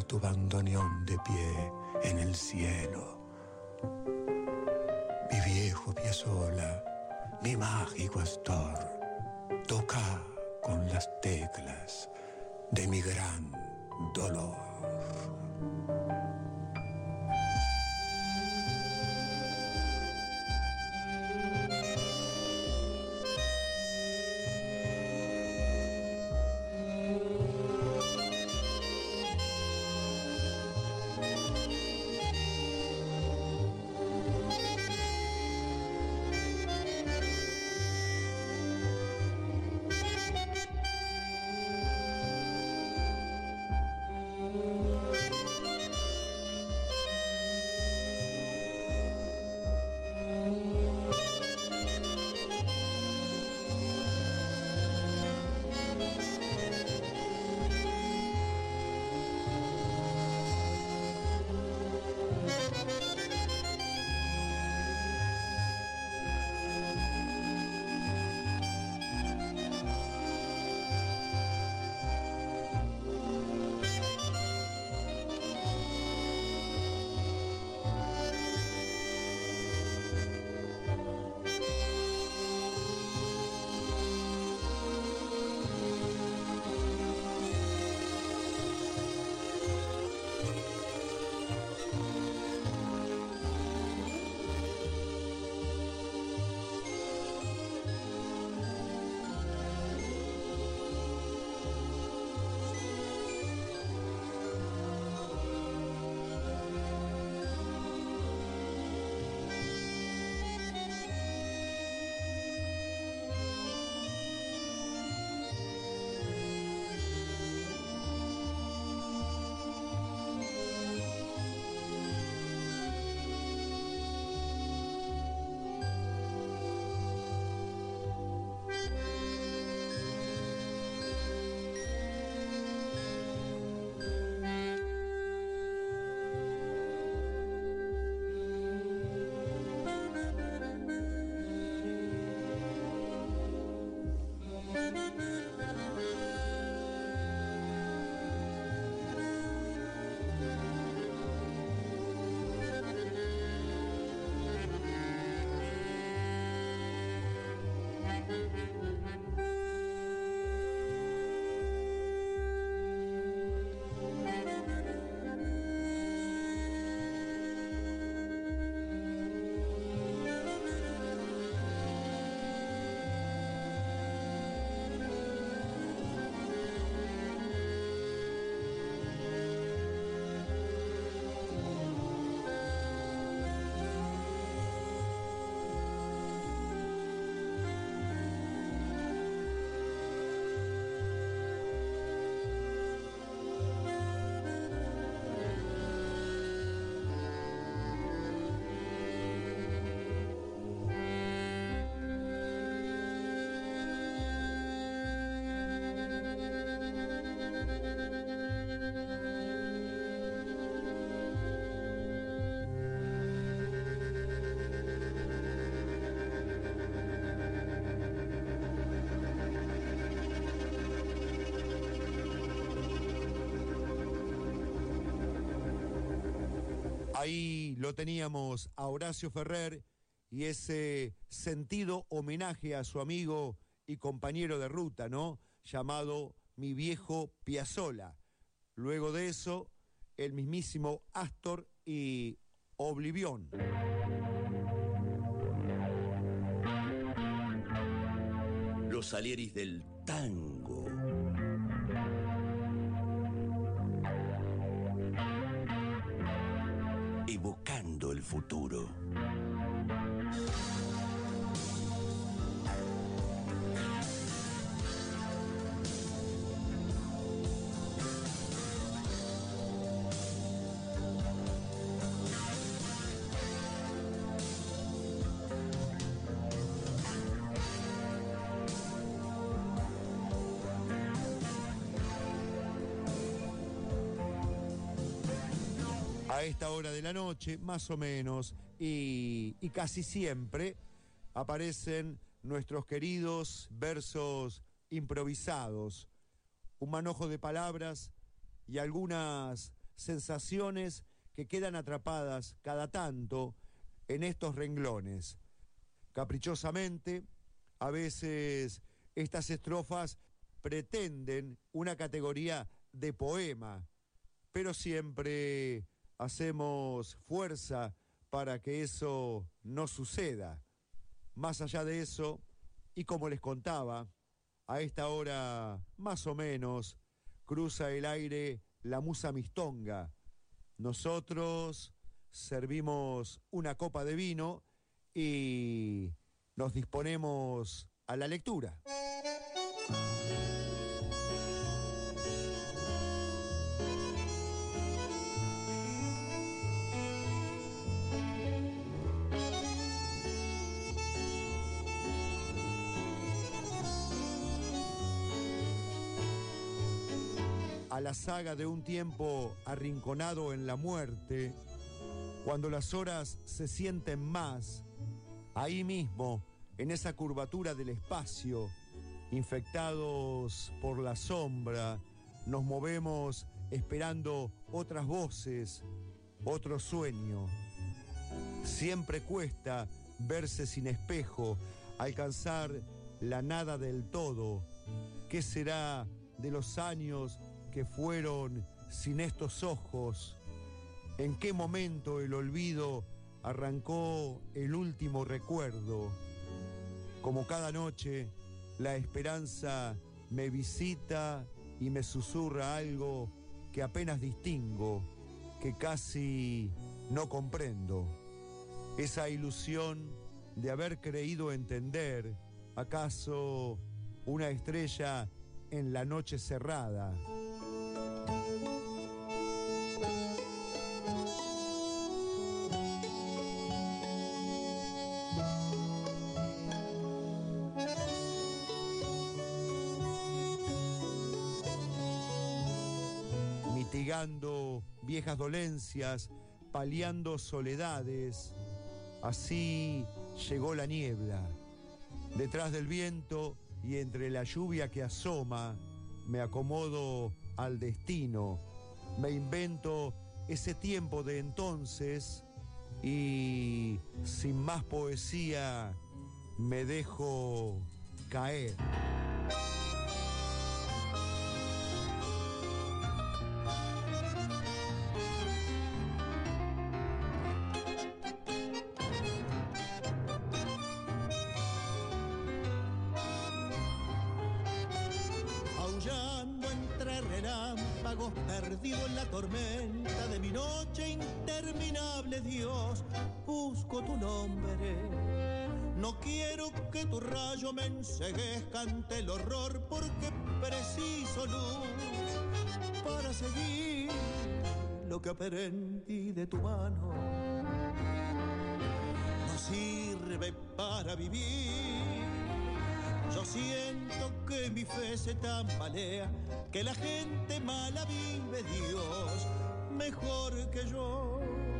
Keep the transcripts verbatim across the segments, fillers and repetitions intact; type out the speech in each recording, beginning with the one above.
ver tu bandoneón de pie en el cielo. Mi viejo Piazzolla, mi mágico Astor, toca con las teclas de mi gran dolor. Ahí lo teníamos a Horacio Ferrer y ese sentido homenaje a su amigo y compañero de ruta, ¿no? Llamado Mi Viejo Piazzolla. Luego de eso, el mismísimo Astor y Oblivión. Los Salieris del tango. Evocando el futuro. A esta hora de la noche, más o menos, y, y casi siempre, aparecen nuestros queridos versos improvisados, un manojo de palabras y algunas sensaciones que quedan atrapadas cada tanto en estos renglones. Caprichosamente, a veces estas estrofas pretenden una categoría de poema, pero siempre hacemos fuerza para que eso no suceda. Más allá de eso, y como les contaba, a esta hora más o menos cruza el aire la musa mistonga. Nosotros servimos una copa de vino y nos disponemos a la lectura. A la saga de un tiempo arrinconado en la muerte, cuando las horas se sienten más, ahí mismo, en esa curvatura del espacio, infectados por la sombra, nos movemos esperando otras voces, otro sueño. Siempre cuesta verse sin espejo, alcanzar la nada del todo. ¿Qué será de los años que fueron sin estos ojos? ¿En qué momento el olvido arrancó el último recuerdo? Como cada noche, la esperanza me visita y me susurra algo que apenas distingo, que casi no comprendo. Esa ilusión de haber creído entender, ¿acaso una estrella en la noche cerrada? Mitigando viejas dolencias, paliando soledades, así llegó la niebla. Detrás del viento y entre la lluvia que asoma, me acomodo al destino, me invento ese tiempo de entonces y sin más poesía me dejo caer. Perdido en la tormenta de mi noche interminable, Dios, busco tu nombre. No quiero que tu rayo me enceguezca ante el horror, porque preciso luz para seguir lo que aprendí de tu mano. No sirve para vivir. Yo siento que mi fe se tambalea, que la gente mala vive, Dios, mejor que yo.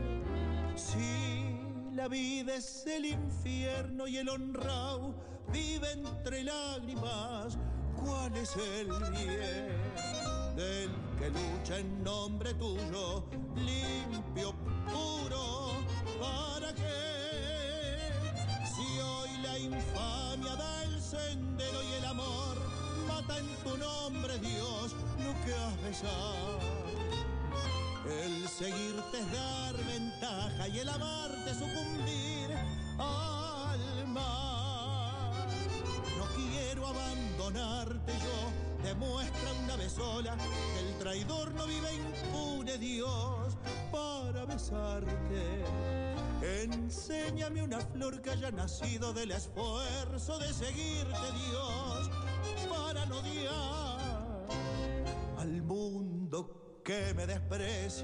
Si la vida es el infierno y el honrado vive entre lágrimas, ¿cuál es el bien del que lucha en nombre tuyo, limpio, puro? ¿Para qué? Si hoy la infamia da el sendero y el amor mata en tu nombre, Dios, lo que has besado. El seguirte es dar ventaja y el amarte sucumbir al mal. No quiero abandonarte yo, demuestra una vez sola que el traidor no vive impune, Dios, para besarte. Enséñame una flor que haya nacido del esfuerzo de seguirte, Dios, para no odiar al mundo que me desprecia,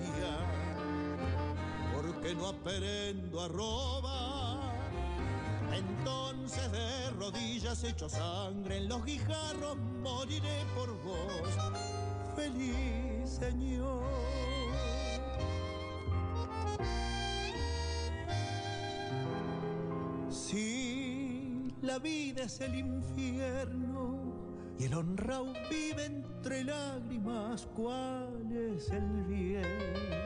porque no aprendo a robar. Entonces de rodillas hecho sangre en los guijarros moriré por vos, feliz Señor. Si la vida es el infierno y el honrado vive entre lágrimas, ¿cuál es el bien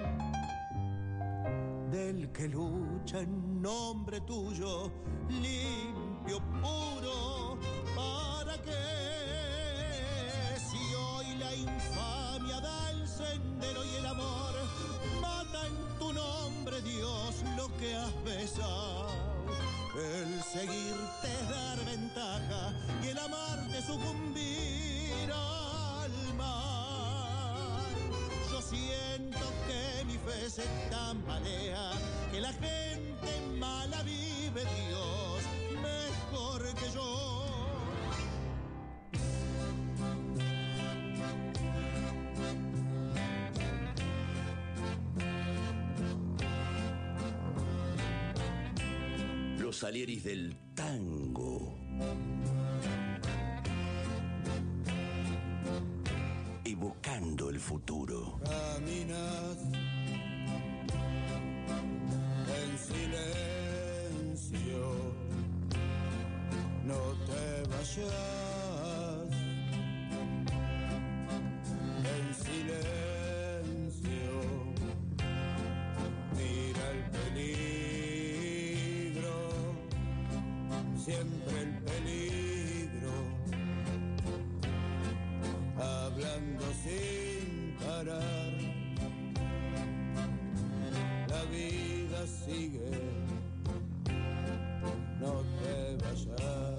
que lucha en nombre tuyo, limpio, puro, ¿para qué? Si hoy la infamia da el sendero y el amor mata en tu nombre, Dios, lo que has besado. El seguirte es dar ventaja y el amarte sucumbir al mal. Yo siento que mi fe se tambalea, que la gente mala vive, Dios, mejor que yo. Los Salieris del tango. Evocando el futuro. Caminas en silencio, no te vayas. En silencio, mira el peligro, siempre el peligro, hablando sin parar, la vida sigue, no te vayas.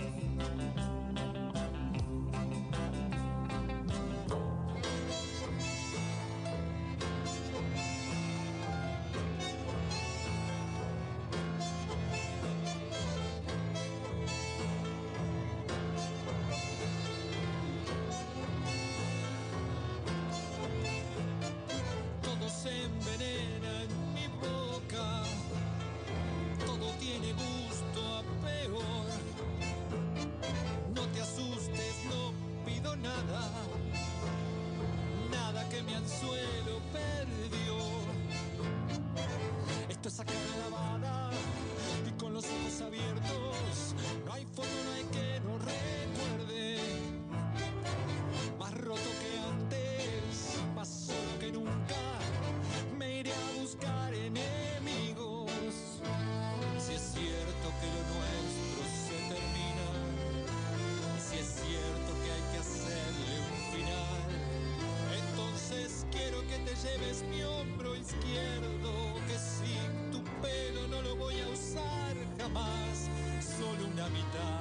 Lleves mi hombro izquierdo, que sin tu pelo no lo voy a usar jamás, solo una mitad.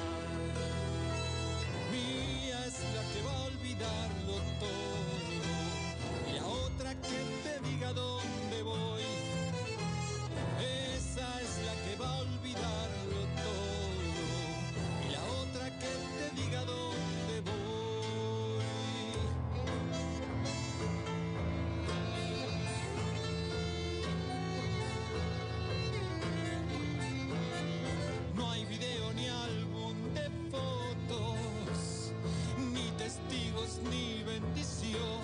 Mía es la que va a olvidarlo todo, y la otra que te diga dónde voy. Esa es la que va a olvidarlo todo, y la otra que te diga dónde voy. Ni bendición.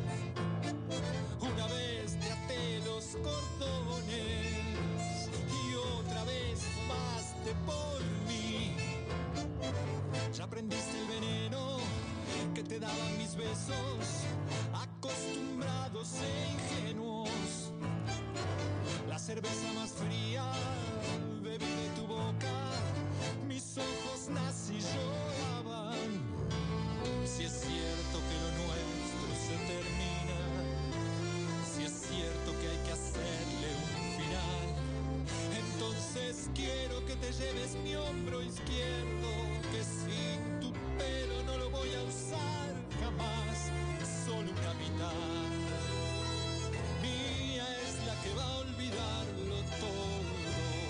Una vez te até los cordones y otra vez fumaste por mí. Ya aprendiste el veneno que te daban mis besos, acostumbrados e ingenuos. La cerveza más fría bebí de tu boca, mis ojos nací lloraban. Si es cierto que lo nuestro se termina, si es cierto que hay que hacerle un final, entonces quiero que te lleves mi hombro izquierdo, que sin tu pelo no lo voy a usar jamás, solo una mitad. Mía es la que va a olvidarlo todo,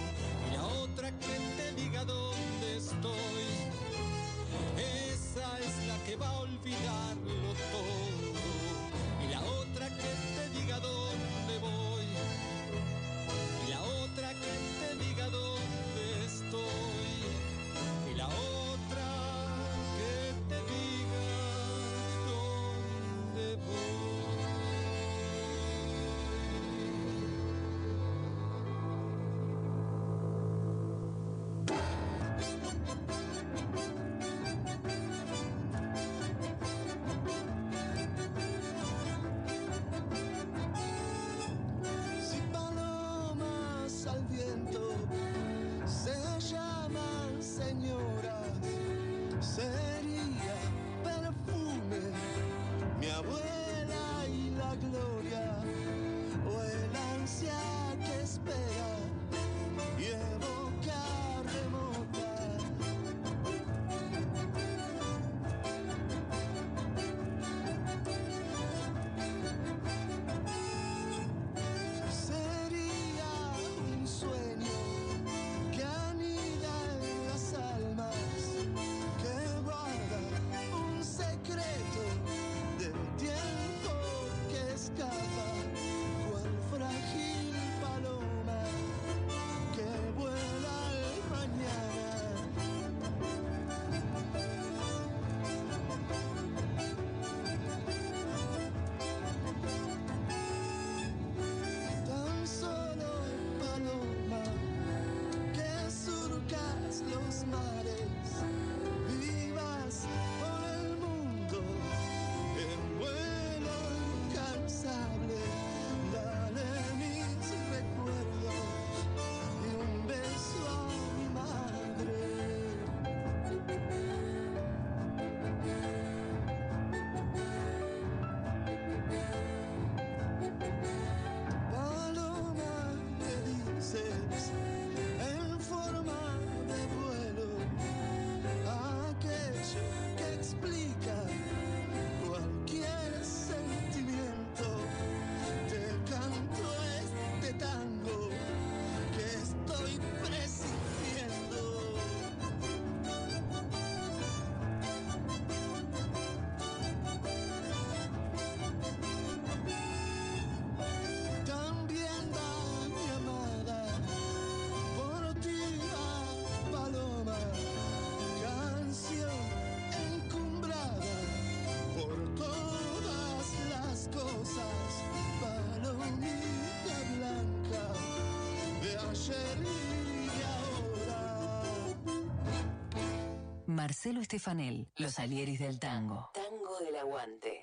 Marcelo Estefanel, Los Alieris del Tango. Tango del Aguante.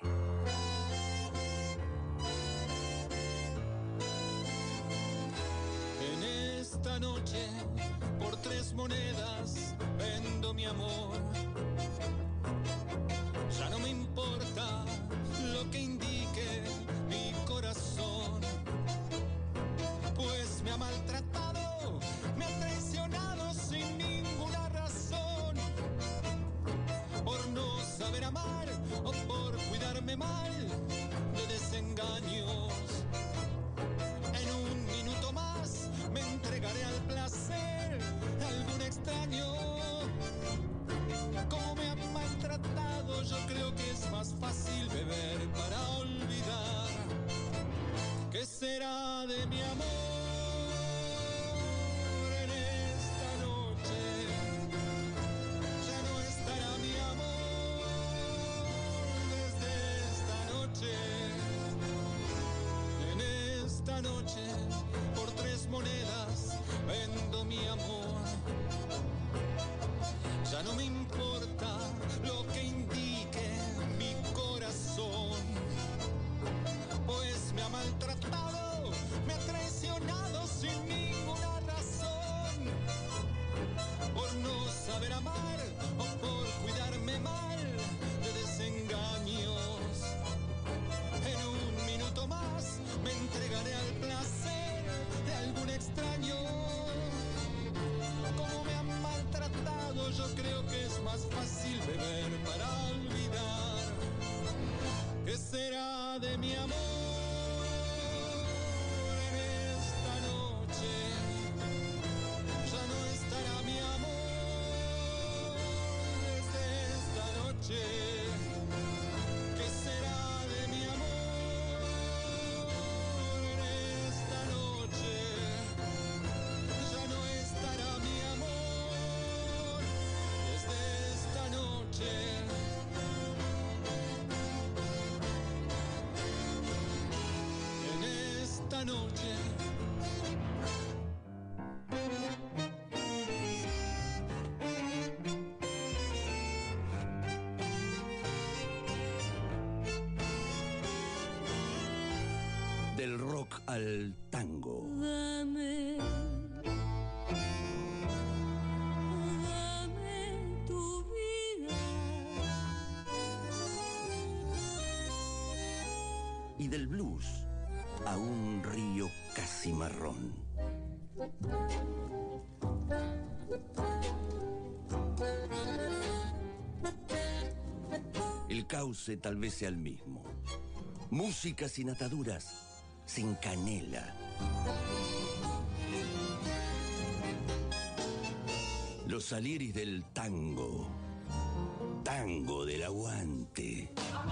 En esta noche, por tres monedas, vendo mi amor. Ya no me importa lo que indique mi corazón, pues me ha maltratado, me ha traicionado sin ninguna razón, por no saber amar o por cuidarme mal de desengaños. En un minuto más me entregaré al placer de algún extraño. Como me han maltratado, yo creo que es más fácil beber para olvidar. ¿Qué será de mi amor en esta noche? Ya no estará mi amor desde esta noche. En esta noche, por tres monedas, vendo mi amor. Ya no me importa lo que indique mi corazón, pues me ha maltratado, me ha traicionado sin ninguna razón, por no saber amar o por cuidarme mal de desengaños. En un minuto más me entregaré al placer de algún extraño. Como me han maltratado, yo creo que es más fácil beber para olvidar. ¿Qué será de mi amor en esta noche? Ya no estará mi amor desde esta noche. ¿Qué será de mi amor en esta noche? Ya no estará mi amor desde esta noche. En esta noche. Del rock al tango. Dame, dame tu vida. Y del blues a un río casi marrón. El cauce tal vez sea el mismo. Música sin ataduras, sin canela. Los Alieris del tango. Tango del aguante.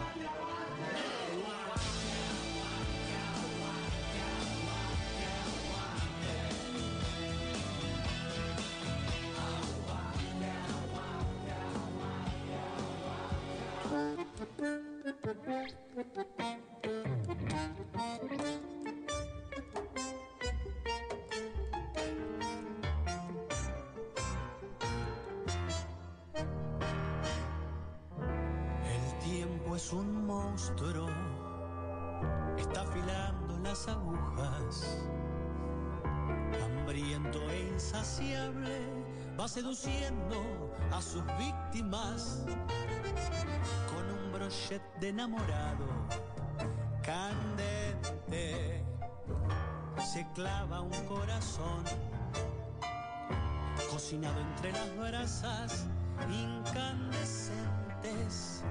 Es un monstruo, está afilando las agujas, hambriento e insaciable, va seduciendo a sus víctimas con un brochet de enamorado candente. Se clava un corazón cocinado entre las brasas incandescentes.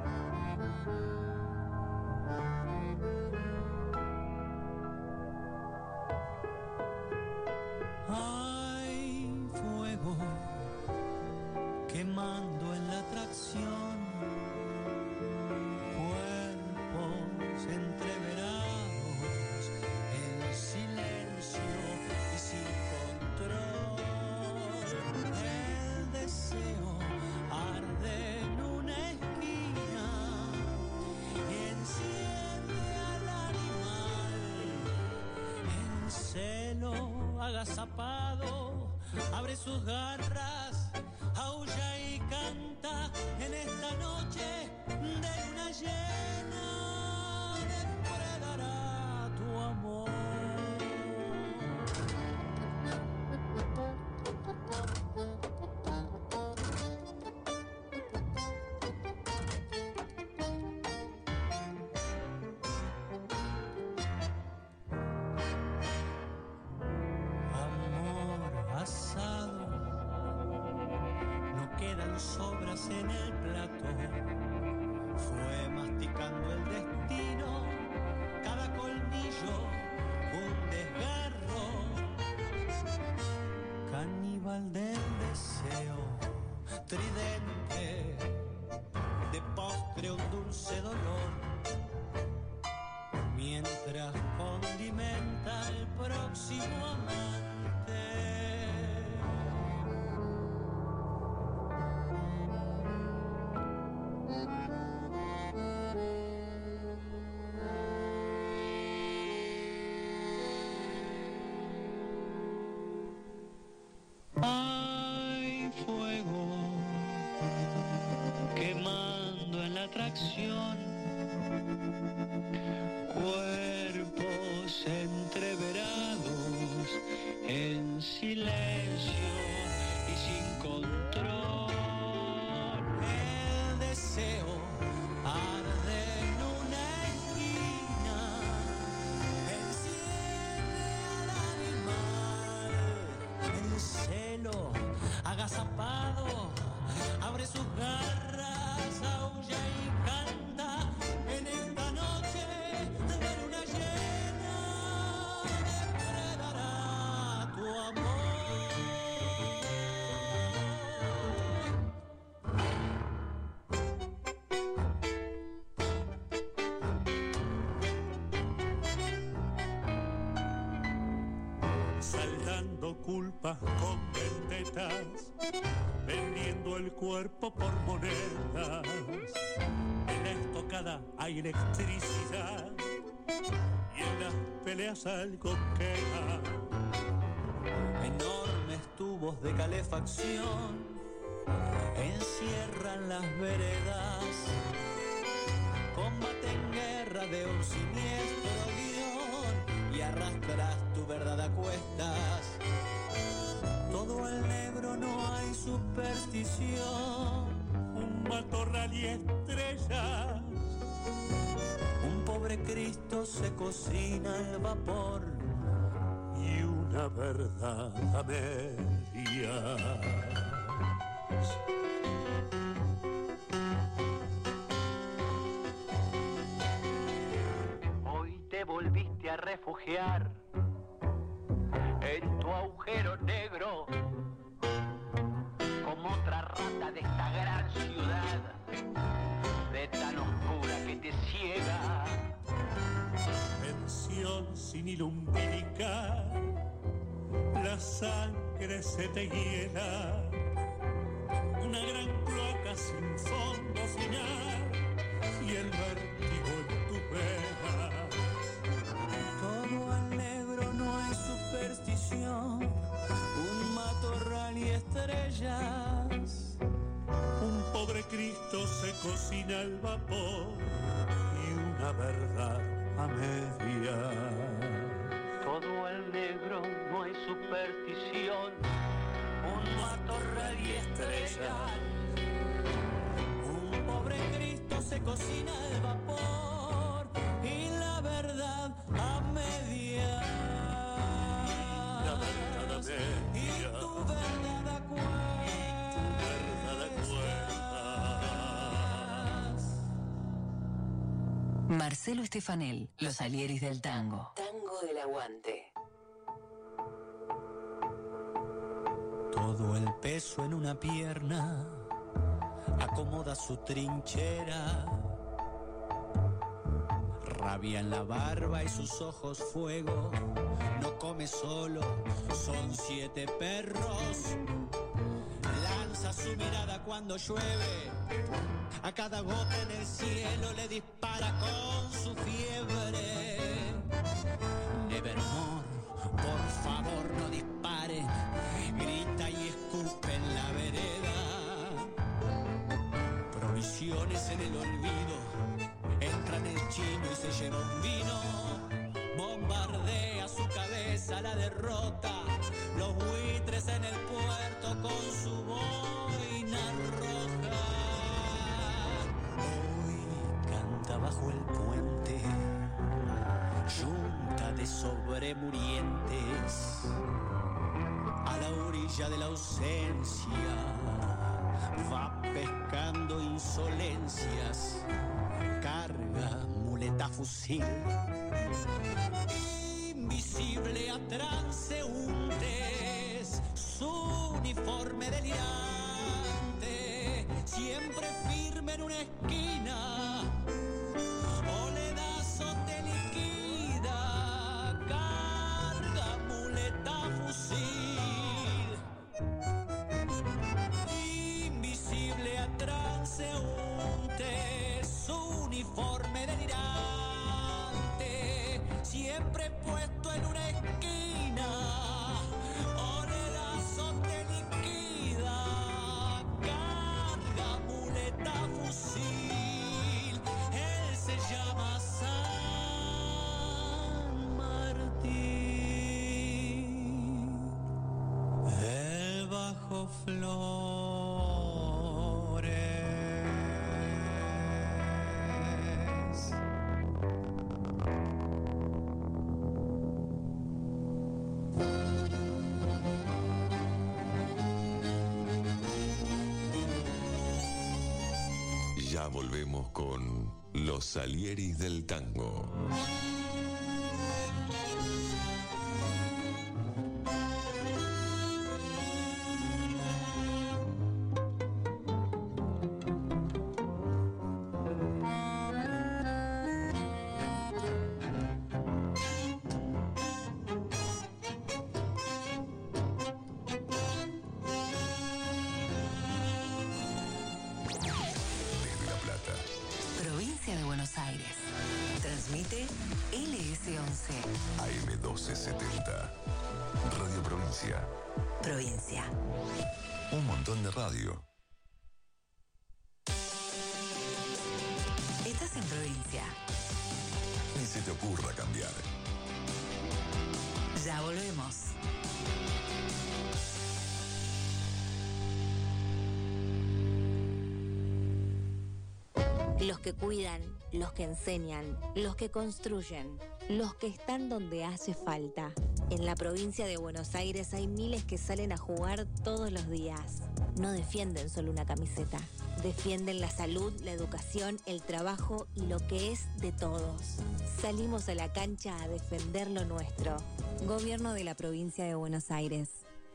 Hay fuego quemando en la atracción, cuerpos entreverados, el silencio y sin control. El deseo arde en una esquina y enciende al animal. El celo agazapado abre sus garras aulla y canta en esta noche de luna llena, depredará tu amor. Asado, no quedan sobras en el plato, fue masticando el destino, cada colmillo un desgarro, caníbal del deseo, tridente, de postre un dulce dolor, mientras condimenta el próximo amante. Hay fuego quemando en la atracción, cuerpos entreverados en silencio y sin control. El deseo arde en una esquina, enciende al animal. El celo agazapado abre sus garras, aulla y canta en esta noche de luna llena, depredará tu amor. Saldando culpas con vendetas, vendiendo el cuerpo por monedas. En la estocada hay electricidad y en las peleas algo queda. Enormes tubos de calefacción encierran las veredas. Combate en guerra de un siniestro guión y arrastras tu verdad a cuestas. Todo el negro, no hay superstición. Un matorral y estrellas, Un pobre Cristo se cocina al vapor y una verdad a medias. Hoy te volviste a refugiar en tu agujero negro, como otra rata de esta gran ciudad, de tan oscura que te ciega. Pensión sin hilo umbilical, la sangre se te hiela. Una gran cloaca sin fondo final y el vértigo en tu vena. Todo al negro, no hay superstición. Un matorral y estrellas. Un pobre Cristo se cocina al vapor y una verdad a medias. Todo al negro, no hay superstición. Un matorral y estrellas. Un pobre Cristo se cocina al vapor y la verdad a medias. La verdad a medias. Y tu verdad a cuestas. Marcelo Estefanel, Los Alieris del Tango. Tango del Aguante. Todo el peso en una pierna acomoda su trinchera. Rabia en la barba y sus ojos fuego. No come solo, son siete perros. Lanza su mirada cuando llueve. A cada gota en el cielo le dispara con su fiebre. Nevermore, por favor no dispare. Grita y escupe en la vereda. lleva un vino, bombardea su cabeza la derrota, los buitres en el puerto con su boina roja. Hoy canta bajo el puente, yunta de sobremurientes, a la orilla de la ausencia, va pescando insolencias, carga muleta fusil, invisible a transeúntes, su uniforme delirante, siempre firme en una esquina, oledazo te liquida, carga muleta fusil, invisible a transeúntes, su uniforme delirante, siempre puesto en una esquina, oledazo te liquida, carga muleta fusil, él se llama San Martín, el bajo flores. Ya volvemos con los Salieris del Tango. Provincia de Buenos Aires. Transmite L S once. A M doce setenta. Radio Provincia. Provincia. Un montón de radio. Estás en Provincia. Ni se te ocurra cambiar. Ya volvemos. Los que cuidan, los que enseñan, los que construyen, los que están donde hace falta. En la provincia de Buenos Aires hay miles que salen a jugar todos los días. No defienden solo una camiseta. Defienden la salud, la educación, el trabajo y lo que es de todos. Salimos a la cancha a defender lo nuestro. Gobierno de la provincia de Buenos Aires.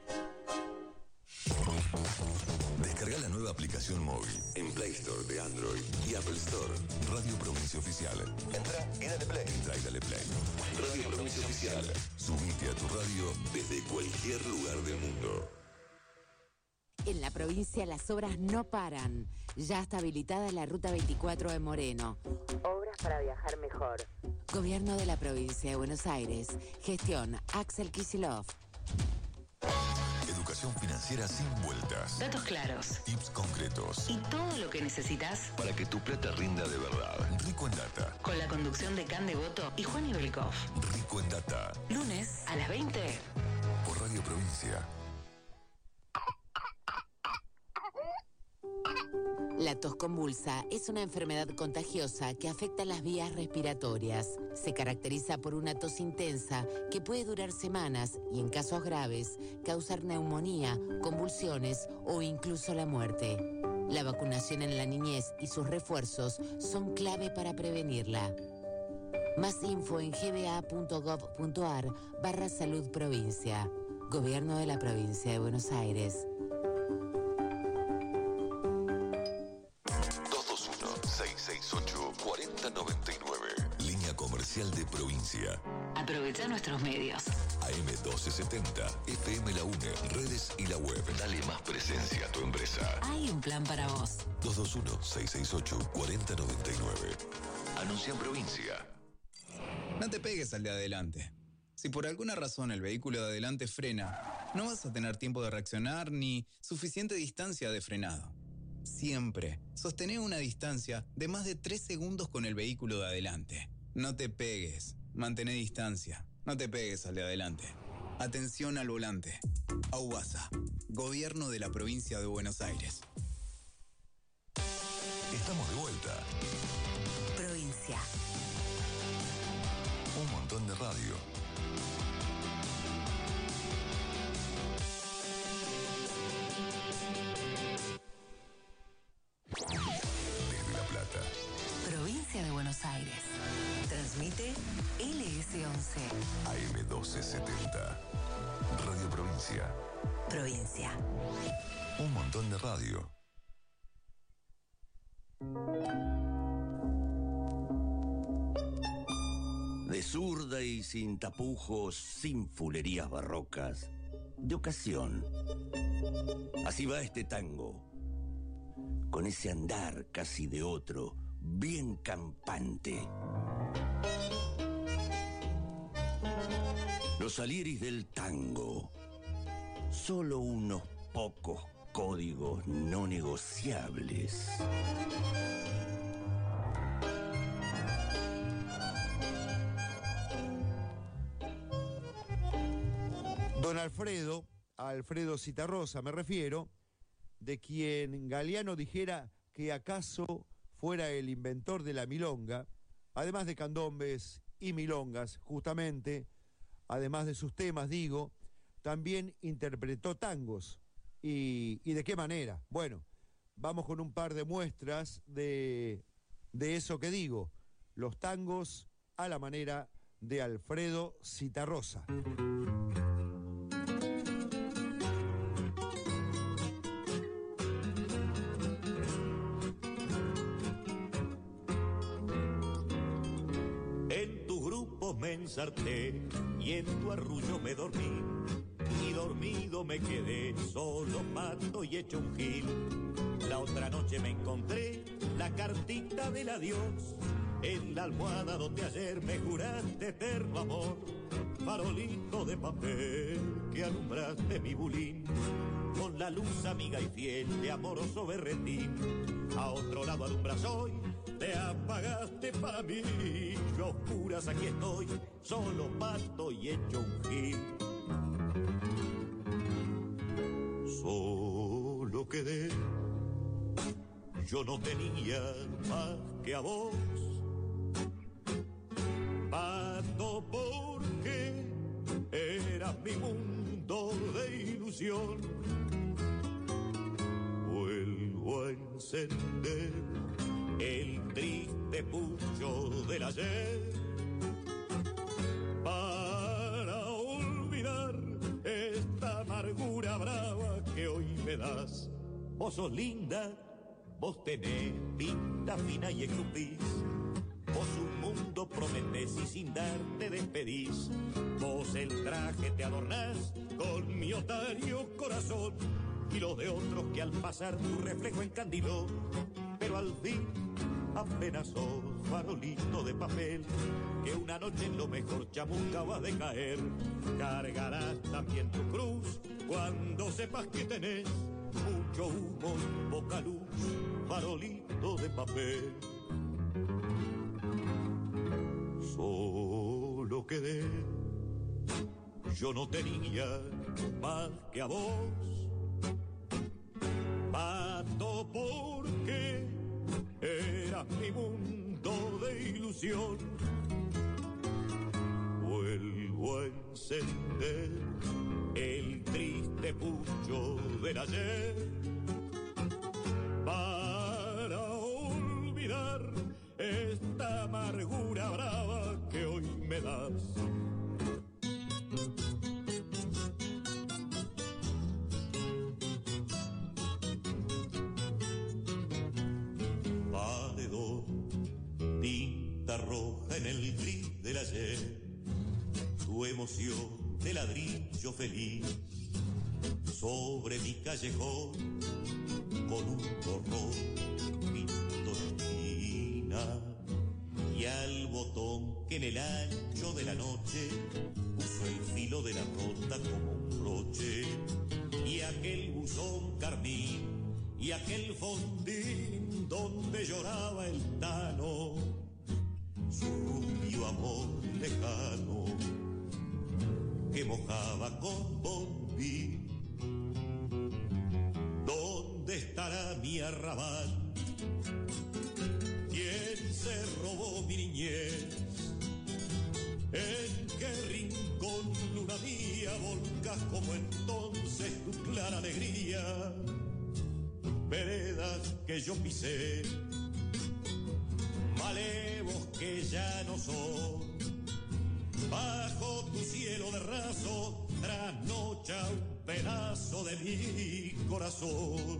Descarga la nueva aplicación móvil en Play Store de Android y Apple Store. Radio Provincia Oficial. Entra y dale play. Entra y dale play. Radio Provincia Oficial. Subite a tu radio desde cualquier lugar del mundo. En la provincia las obras no paran. Ya está habilitada la Ruta veinticuatro de Moreno. Obras para viajar mejor. Gobierno de la provincia de Buenos Aires. Gestión Axel Kicillof. Educación financiera sin vueltas. Datos claros. Tips concretos. Y todo lo que necesitas para que tu plata rinda de verdad. Rico en Data. Con la conducción de Can Devoto y Juan Ibelkov. Rico en Data. Lunes a las veinte. Por Radio Provincia. La tos convulsa es una enfermedad contagiosa que afecta las vías respiratorias. Se caracteriza por una tos intensa que puede durar semanas y, en casos graves, causar neumonía, convulsiones o incluso la muerte. La vacunación en la niñez y sus refuerzos son clave para prevenirla. Más info en gba.gov.ar barra salud provincia. Gobierno de la provincia de Buenos Aires. seis seis ocho, cuatro cero nueve nueve. Línea comercial de provincia. Aprovecha nuestros medios. A M doce setenta, F M La UNE, redes y la web. Dale más presencia a tu empresa. Hay un plan para vos. dos dos uno, seis seis ocho, cuatro cero nueve nueve. Anuncia en provincia. No te pegues al de adelante. Si por alguna razón el vehículo de adelante frena, no vas a tener tiempo de reaccionar ni suficiente distancia de frenado. Siempre sostené una distancia de más de tres segundos con el vehículo de adelante. No te pegues, mantén distancia, no te pegues al de adelante. Atención al volante. AUBASA, Gobierno de la Provincia de Buenos Aires. Estamos de vuelta. Provincia. Un montón de radio. Desde La Plata. Provincia de Buenos Aires. Transmite L S once. A M doce setenta. Radio Provincia. Provincia. Un montón de radio. De zurda y sin tapujos, sin fulerías barrocas, de ocasión. Así va este tango, con ese andar casi de otro, bien campante. Los Salieris del tango, solo unos pocos códigos no negociables. Don Alfredo, a Alfredo Citarrosa me refiero, de quien Galeano dijera que acaso fuera el inventor de la milonga, además de candombes y milongas, justamente, además de sus temas, digo, también interpretó tangos. ¿Y, y de qué manera? Bueno, vamos con un par de muestras de, de eso que digo, los tangos a la manera de Alfredo Citarrosa. Me ensarté y en tu arrullo me dormí, y dormido me quedé solo, pato y hecho un gil. La otra noche me encontré la cartita del adiós en la almohada donde ayer me juraste eterno amor. Farolito de papel que alumbraste mi bulín con la luz amiga y fiel de amoroso berretín. A otro lado alumbras hoy, te apagaste para mí. Yo a oscuras aquí estoy, solo pato y hecho un gil. Solo quedé, yo no tenía más que a vos, pato, porque eras mi mundo de ilusión. Vuelvo a encender el triste pucho del ayer para olvidar esta amargura brava que hoy me das. Vos sos linda, vos tenés pinta fina y escupís, vos un mundo prometés y sin dar te despedís. Vos el traje te adornás con mi otario corazón y los de otros que al pasar tu reflejo encandiló. Pero al fin apenas sos farolito de papel que una noche en lo mejor chamuscabas de caer. Cargarás también tu cruz cuando sepas que tenés mucho humo, poca luz, farolito de papel. Solo quedé, yo no tenía más que a vos, pato, porque eras mi mundo de ilusión. Vuelvo a encender el triste pucho del ayer para olvidar esta amargura brava que hoy me das. Tinta roja en el gris del ayer, tu emoción de ladrillo feliz sobre mi callejón con un borrón pinto de esquina, y al botón que en el ancho de la noche puso el filo de la rota como un broche, y aquel buzón carmín y aquel fondín donde lloraba el tano, su rubio tibio amor lejano que mojaba con bombín. ¿Dónde estará mi arrabal? ¿Quién se robó mi niñez? ¿En qué rincón, luna mía, volcas como entonces tu clara alegría? Veredas que yo pisé, malevos que ya no son, bajo tu cielo de raso trasnocha un pedazo de mi corazón.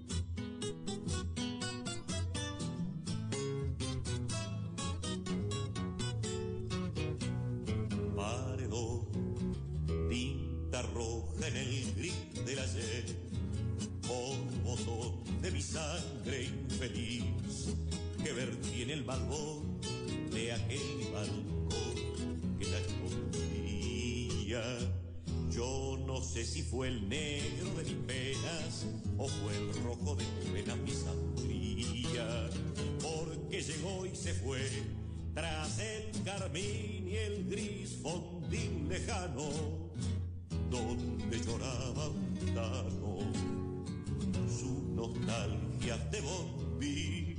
Paredón, tinta roja en el gris del ayer, con botón de mi sangre infeliz que vertí en el balcón de aquel balcón que la escondía. Yo no sé si fue el negro de mis penas o fue el rojo de tu pena mi sangría, porque llegó y se fue tras el carmín y el gris fondín lejano, donde lloraba un tano sus nostalgias de bombín.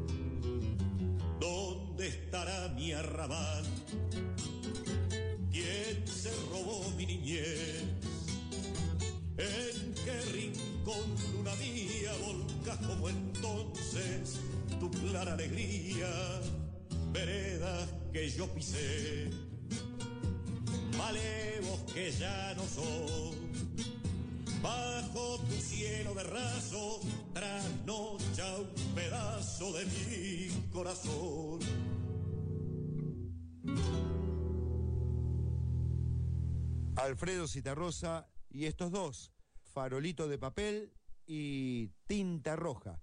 ¿Dónde estará mi arrabal? ¿Quién se robó mi niñez? ¿En qué rincón, luna mía, volcas como entonces tu clara alegría? Veredas que yo pisé, malevos que ya no son, bajo tu cielo de raso trasnocha un pedazo de mi corazón. Alfredo Zitarrosa y estos dos, Farolito de Papel y Tinta Roja.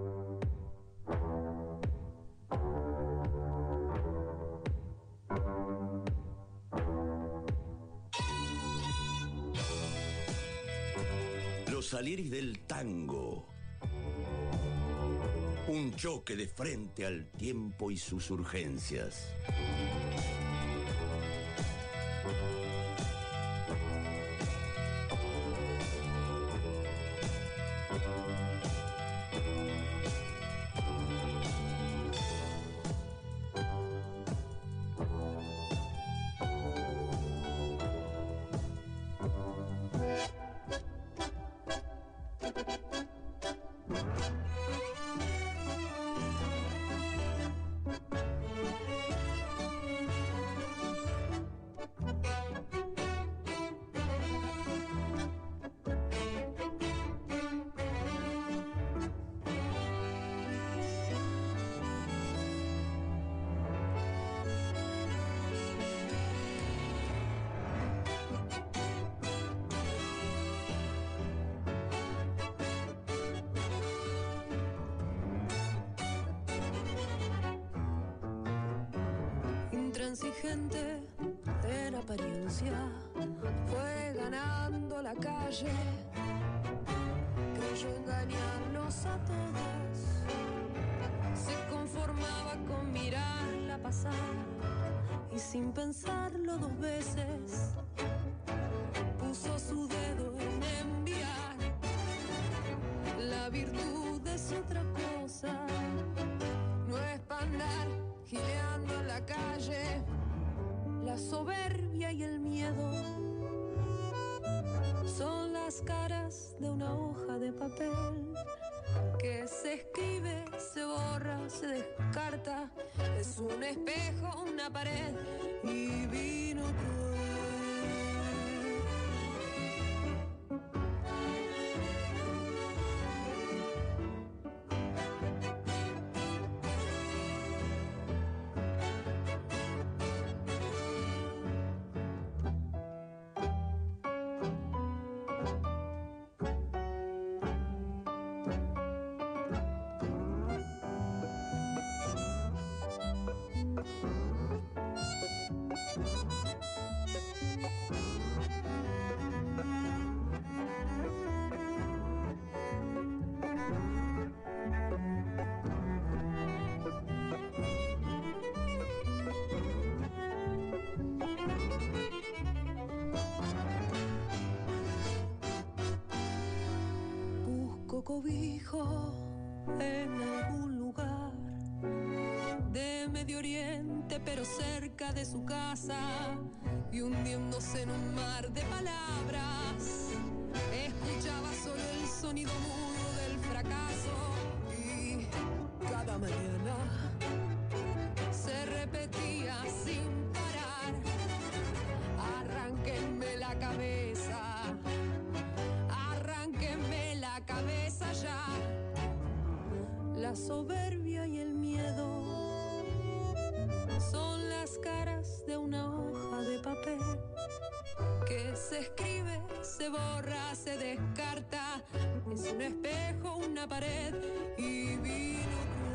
Los Salieri del tango. Un choque de frente al tiempo y sus urgencias. Intransigente en apariencia, fue ganando la calle, creyó engañarnos a todos, se conformaba con mirarla pasar y sin pensarlo dos veces puso su dedo en enviar. La virtud es otra cosa, no es para andar gileando en la calle. La soberbia y el miedo son las caras de una hoja de papel que se escribe, se borra, se descarta. Es un espejo, una pared y vino cruel. cobijo en algún lugar de Medio Oriente, pero cerca de su casa, y hundiéndose en un mar de palabras, escuchaba solo el sonido mudo del fracaso, y cada mañana se repetía sin parar: arránquenme la cabeza, arránquenme la cabeza ya. La soberbia y el miedo son las caras de una hoja de papel que se escribe, se borra, se descarta. Es un espejo, una pared y vino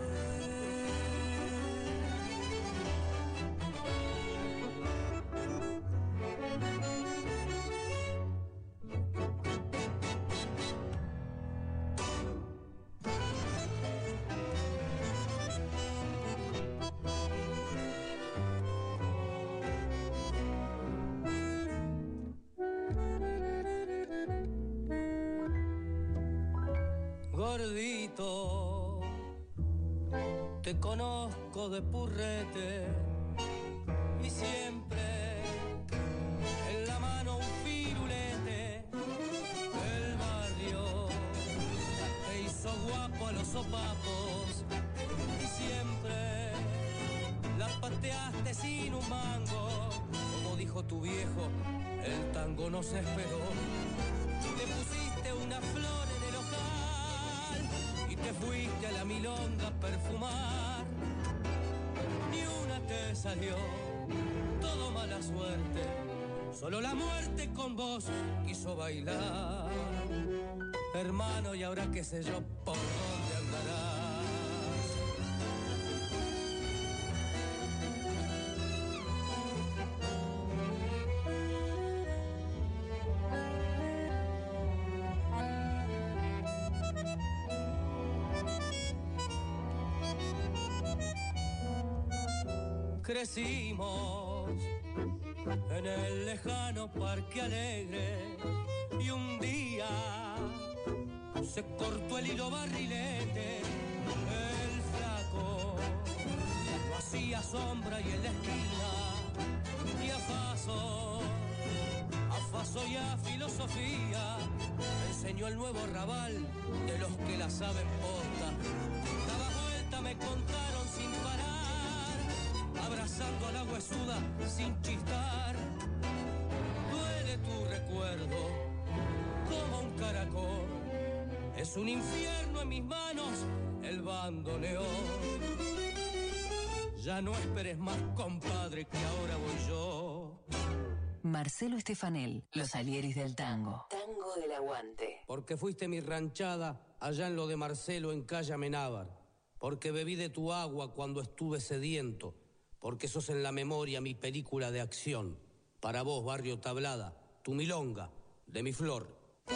Gordito, te conozco de purrete y siempre en la mano un firulete. El barrio te hizo guapo a los sopapos y siempre la pateaste sin un mango. Como dijo tu viejo, el tango no se esperó. Te pusiste una flor en el ojal y te fuiste a la milonga a perfumar. Ni una te salió, todo mala suerte. Solo la muerte con vos quiso bailar. Hermano, y ahora qué sé yo por dónde andarás. Crecimos en el lejano Parque Alegre y un día se cortó el hilo barrilete. El flaco no hacía sombra y en la esquina, y a Faso, a Faso y a Filosofía me enseñó el nuevo rabal de los que la saben posta. Daba vuelta, me contaron sin parar, abrazando a la huesuda sin chistar. Duele tu recuerdo como un caracol, es un infierno en mis manos el bandoneón. Ya no esperes más, compadre, que ahora voy yo. Marcelo Estefanel, Los Alieris del Tango. Tango del Aguante. Porque fuiste mi ranchada allá en lo de Marcelo en calle Amenábar. Porque bebí de tu agua cuando estuve sediento. Porque sos en la memoria mi película de acción. Para vos, Barrio Tablada, tu milonga, de mi flor.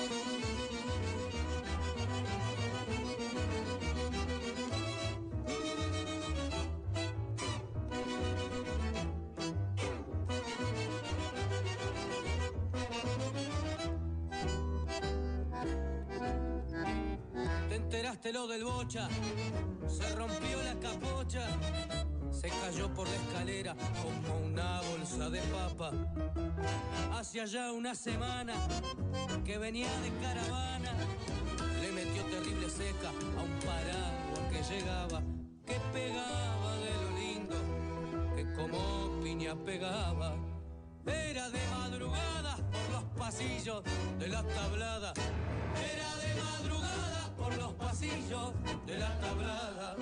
Te enteraste lo del Bocha, se rompió la capocha, se cayó por la escalera como una bolsa de papa. Hacia allá una semana que venía de caravana, le metió terrible seca a un paraguas que llegaba, que pegaba de lo lindo, que como piña pegaba. Era de madrugada por los pasillos de la tablada, era de madrugada por los pasillos de la tablada.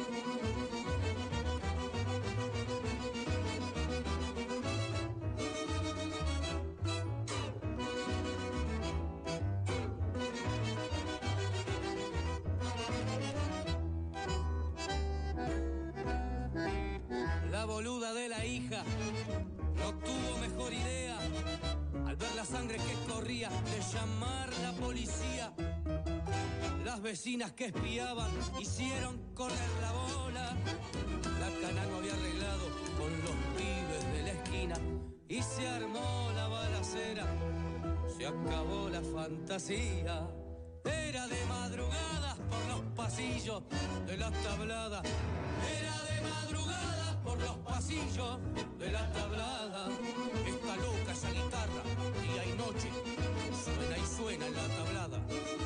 La boluda de la hija no tuvo mejor idea al ver la sangre que corría de llamar la policía. Las vecinas que espiaban hicieron correr la bola. La cana no había arreglado con los pibes de la esquina y se armó la balacera. Se acabó la fantasía. Era de madrugadas por los pasillos de la tablada. Era de madrugadas por los pasillos de la tablada. Está loca esa guitarra, día y noche, suena y suena en la tablada.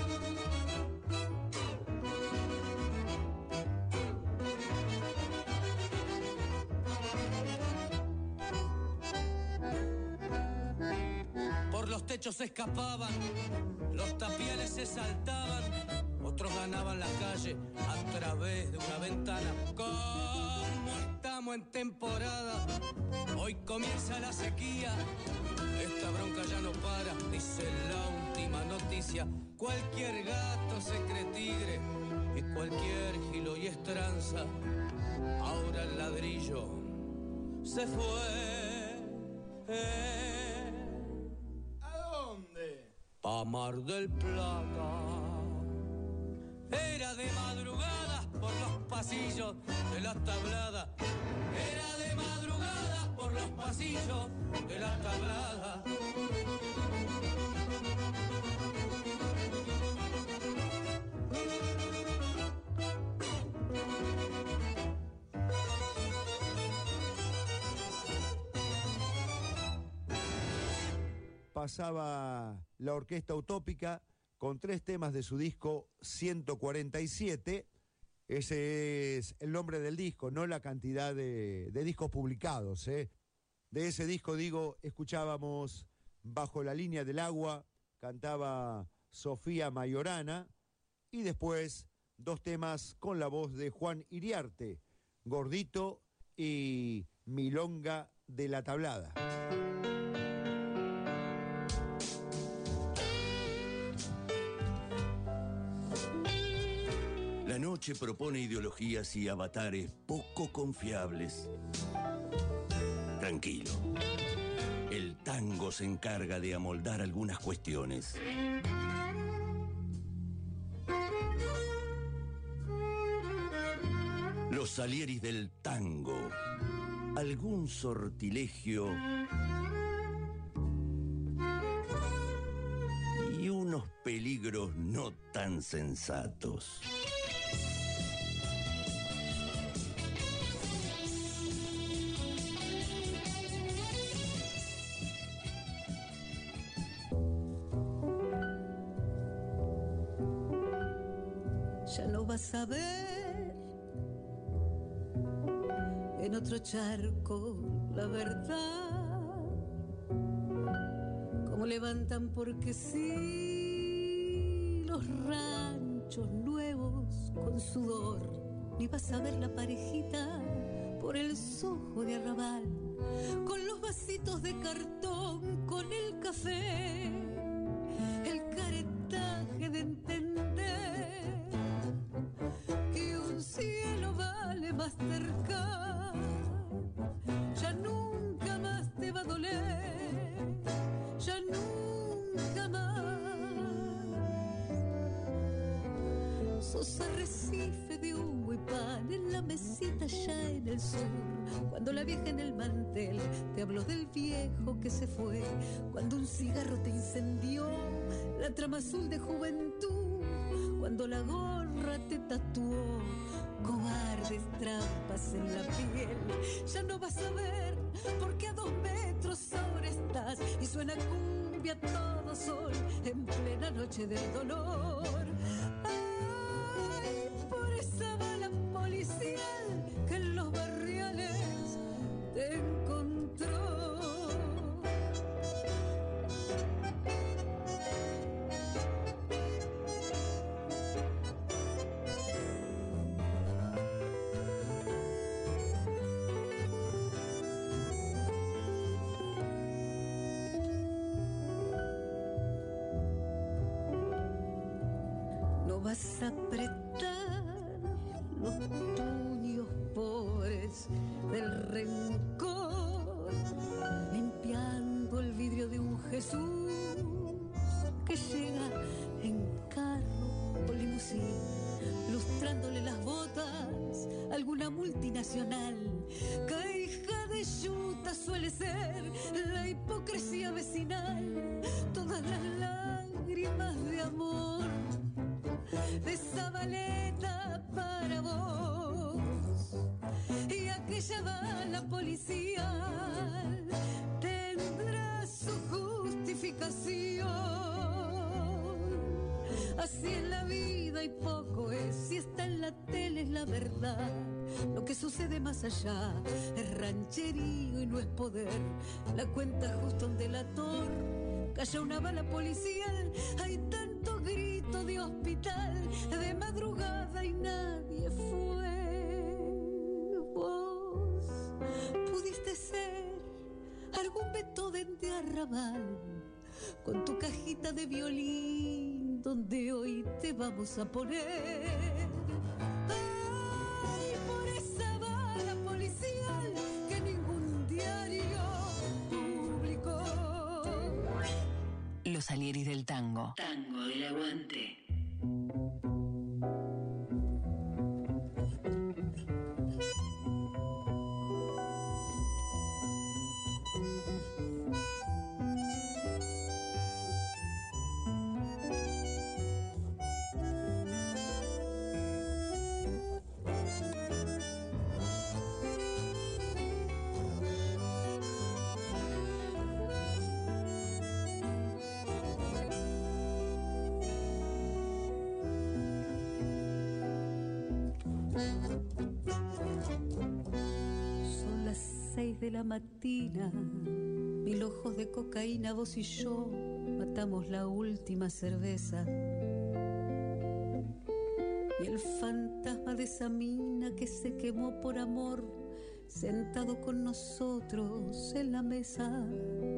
Por los techos se escapaban, los tapiales se saltaban, otros ganaban la calle a través de una ventana. Como estamos en temporada, hoy comienza la sequía, esta bronca ya no para, dice la última noticia. Cualquier gato se cree tigre y cualquier gilo y estranza. Ahora el ladrillo se fue. ¿A dónde? Pa' Mar del Plata. Era de madrugadas por los pasillos de la tablada. Era de madrugadas por los pasillos de la tablada. Pasaba la Orquesta Utópica con tres temas de su disco ciento cuarenta y siete. Ese es el nombre del disco, no la cantidad de, de discos publicados, ¿eh? De ese disco, digo, escuchábamos Bajo la línea del agua, cantaba Sofía Mayorana, y después dos temas con la voz de Juan Iriarte, Gordito y Milonga de la Tablada. La noche propone ideologías y avatares poco confiables. Tranquilo. El tango se encarga de amoldar algunas cuestiones. Los Salieris del tango. Algún sortilegio y unos peligros no tan sensatos. Ya no vas a ver en otro charco la verdad, como levantan porque sí los ranchos nuevos con sudor, ni vas a ver la parejita por el sojo de arrabal, con los vasitos de cartón, con el café, el caretaje de entender que un cielo vale más cerca. Ya nunca más te va a doler, ya nunca más. Sos arrecife de humo y pan en la mesita allá en el sur. Cuando la vieja en el mantel te habló del viejo que se fue, cuando un cigarro te incendió la trama azul de juventud, cuando la gorra te tatuó cobardes trampas en la piel. Ya no vas a ver porque a dos metros ahora estás y suena cumbia a todo sol en plena noche del dolor. Ay, por esa bala policial que en los barriales te encontró. No vas a apretar los puños pobres del rencor, limpiando el vidrio de un Jesús que llega en carro o limusín, lustrándole las botas a alguna multinacional. Que hija de yuta suele ser la hipocresía vecinal, todas las lágrimas de amor explicación. Así es la vida y poco es, si está en la tele es la verdad. Lo que sucede más allá es rancherío y no es poder. La cuenta justo un delator, calla una bala policial. Hay tanto grito de hospital de madrugada y nadie fue. Vos pudiste ser algún Beethoven de arrabal, con tu cajita de violín donde hoy te vamos a poner. Ay, por esa bala policial que ningún diario publicó. Los Alieris del Tango. Tango del Aguante. Son las seis de la mañana, mil ojos de cocaína, vos y yo matamos la última cerveza. Y el fantasma de esa mina que se quemó por amor, sentado con nosotros en la mesa.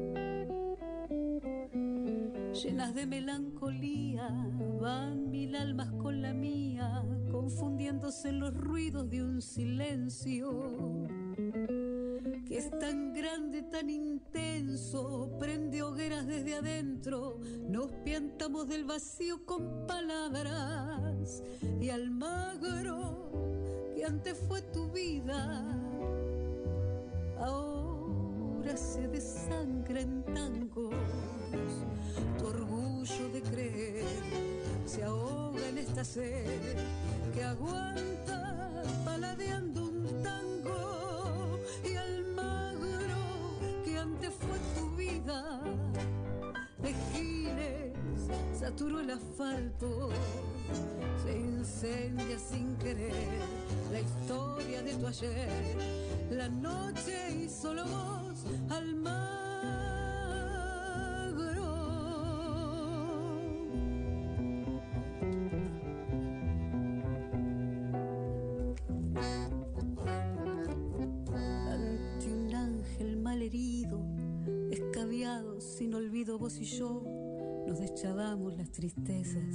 Llenas de melancolía, van mil almas con la mía, confundiéndose en los ruidos de un silencio que es tan grande, tan intenso, prende hogueras desde adentro. Nos piantamos del vacío con palabras, y Almagro, que antes fue tu vida, ahora se desangra en tangos. Tu orgullo de creer se ahoga en esta sed que aguanta paladeando un tango. Y Almagro, que antes fue tu vida, de giles saturó el asfalto. Se incendia sin querer la historia de tu ayer. La noche y solo vos, Almagro. Ante un ángel malherido, escabiado, sin olvido, vos y yo nos deschavamos las tristezas.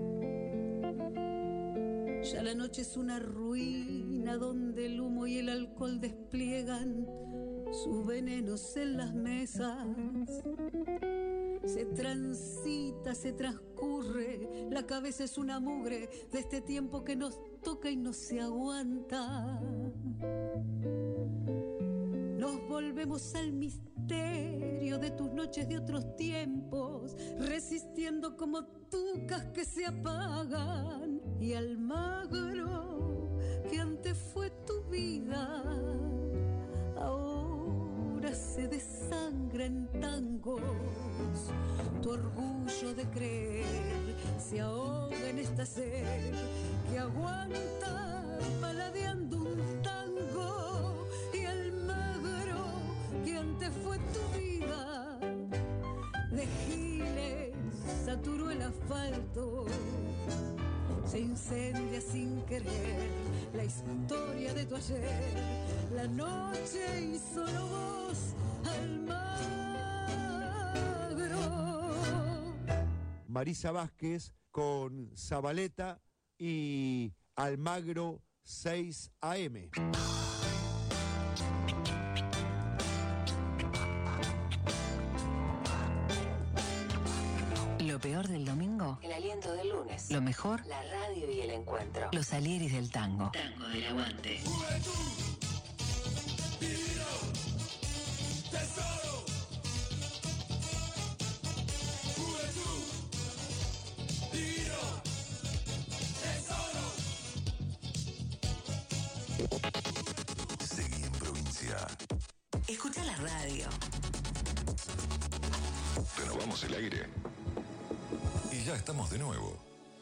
Ya la noche es una ruina donde el humo y el alcohol despliegan sus venenos en las mesas. Se transita, se transcurre, la cabeza es una mugre de este tiempo que nos toca y no se aguanta. Nos volvemos al misterio de tus noches de otros tiempos, resistiendo como tucas que se apagan. Y Almagro, que antes fue tu vida, ahora se desangra en tangos. Tu orgullo de creer se ahoga en esta sed que aguanta paladeando un tango. Y Almagro, que antes fue tu vida, de giles saturó el asfalto. Se incendia sin querer la historia de tu ayer. La noche y solo vos, Almagro. Marisa Vázquez con Zabaleta y Almagro seis A M. Lo peor del domingo, el aliento del lunes. Lo mejor, la radio y el encuentro. Los Alieris del Tango. Tango del Aguante. Juventud, divino, tesoro. Juventud, divino, tesoro. Seguí en provincia. Escucha la radio. Renovamos Prendemos el aire y ya estamos de nuevo.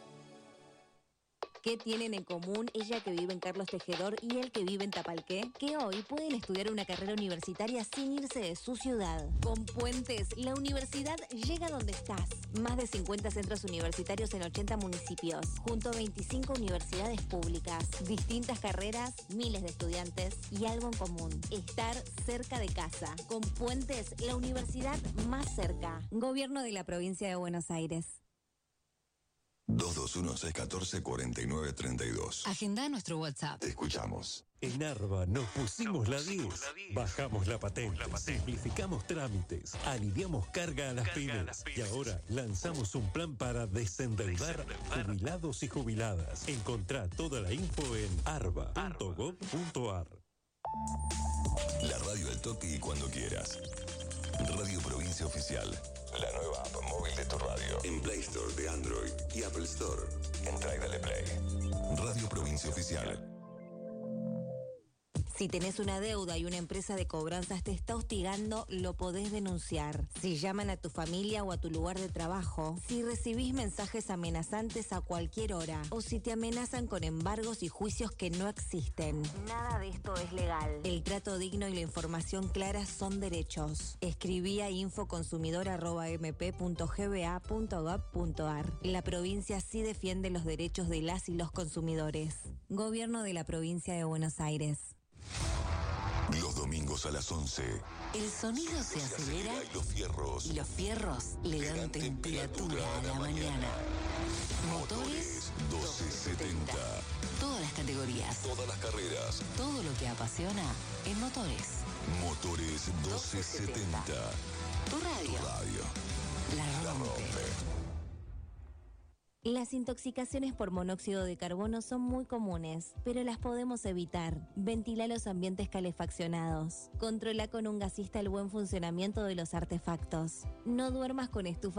¿Qué tienen en común ella que vive en Carlos Tejedor y él que vive en Tapalqué? Que hoy pueden estudiar una carrera universitaria sin irse de su ciudad. Con Puentes, la universidad llega donde estás. Más de cincuenta centros universitarios en ochenta municipios, junto a veinticinco universidades públicas, distintas carreras, miles de estudiantes y algo en común: estar cerca de casa. Con Puentes, la universidad más cerca. Gobierno de la provincia de Buenos Aires. dos dos uno, seis uno cuatro, cuatro nueve tres dos. Agenda nuestro WhatsApp. Te escuchamos. En Arba nos pusimos la diez, bajamos la patente, simplificamos trámites, aliviamos carga a las pymes y ahora lanzamos un plan para desendeudar jubilados y jubiladas. Encontrá toda la info en arba punto gob punto ar. La radio al toque y cuando quieras. Radio Provincia Oficial. La nueva app móvil de tu radio. En Play Store de Android y Apple Store. Entra y dale play. Radio Provincia Oficial. Si tenés una deuda y una empresa de cobranzas te está hostigando, lo podés denunciar. Si llaman a tu familia o a tu lugar de trabajo, si recibís mensajes amenazantes a cualquier hora, o si te amenazan con embargos y juicios que no existen. Nada de esto es legal. El trato digno y la información clara son derechos. Escribí a infoconsumidor arroba m p punto g b a punto gob punto ar. La provincia sí defiende los derechos de las y los consumidores. Gobierno de la provincia de Buenos Aires. Los domingos a las once. El sonido se acelera y los fierros, y los fierros le dan temperatura a la mañana. Motores doce setenta. Todas las categorías. Todas las carreras. Todo lo que apasiona en Motores. Motores doce setenta. Tu radio. Tu radio. La rompe. Las intoxicaciones por monóxido de carbono son muy comunes, pero las podemos evitar. Ventila los ambientes calefaccionados. Controla con un gasista el buen funcionamiento de los artefactos. No duermas con estufa